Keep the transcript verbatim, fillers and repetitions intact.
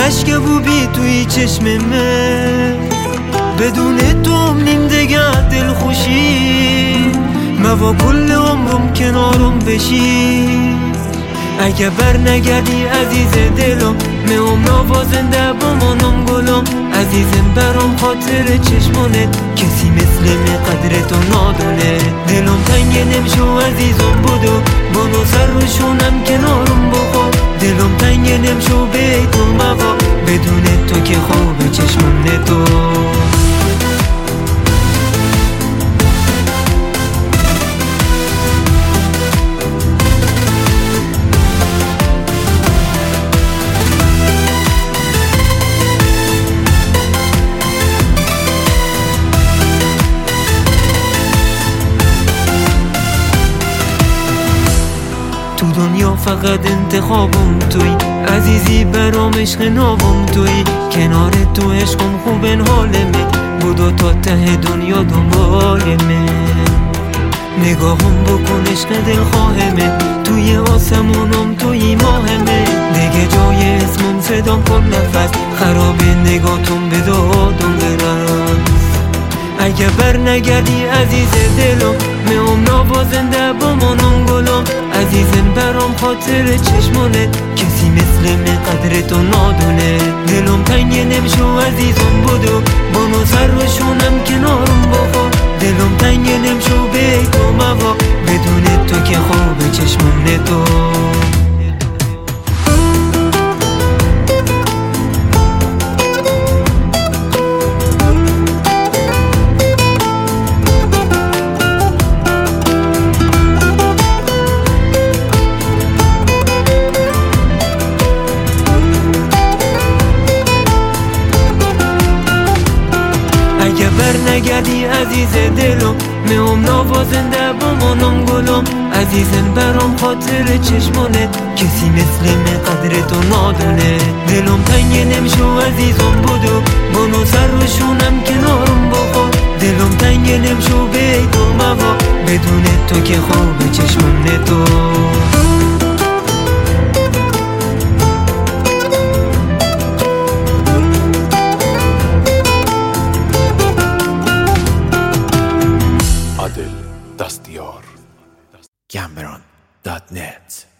اشک بوبی توی چشممه، بدون تو نیم دگه دل خوشی موا کل عمرم کنارم بشی. اگه بر نگردی عزیز دلم میام نوازنده بمانم گلم. عزیزم برام خاطر چشمانت کسی مثل می قدر تو نادونه. دلم تنگ نمشو عزیزم بودو بانو سر روشونم کنارم بخوا. دلم تنگ نمشو بیتو موا بدون تو که خوب چشمان تو. تو دنیا فقط انتخابم توی عزیزی برام عشق نابم توی. کنار تو عشقم خوبن حالمه بودو تا ته دنیا دنبالمه. نگاهم بکن عشق دل خواهمه توی آسمونم توی ماهمه. دیگه جای اسمم صدام کن نفس خراب نگاتم به دادم برس. اگه بر نگردی عزیز دلم میام نوازنده بمانم گلم. عزیزم برام خاطر چشمانت کسی مثل می قدر تو نادونه. دلم تنگ نمشو عزیزم بودو بانو سر روشونم کنارم بخوا. دلم تنگ نمشو بیتو موا بدون تو که خوب چشمان تو. اگه بر نگردی عزیز دلم میام نوازنده بمانم گلم. عزیزم برام خاطر چشمانت کسی مثل می قدر تو نادونه. دلم تنگ نمشو عزیزم بودو بانو سر روشونم کنارم بخوا. دلم تنگ نمشو بیتو موا بدون تو که خوب چشمان تو. Dastiyar Cameron dot net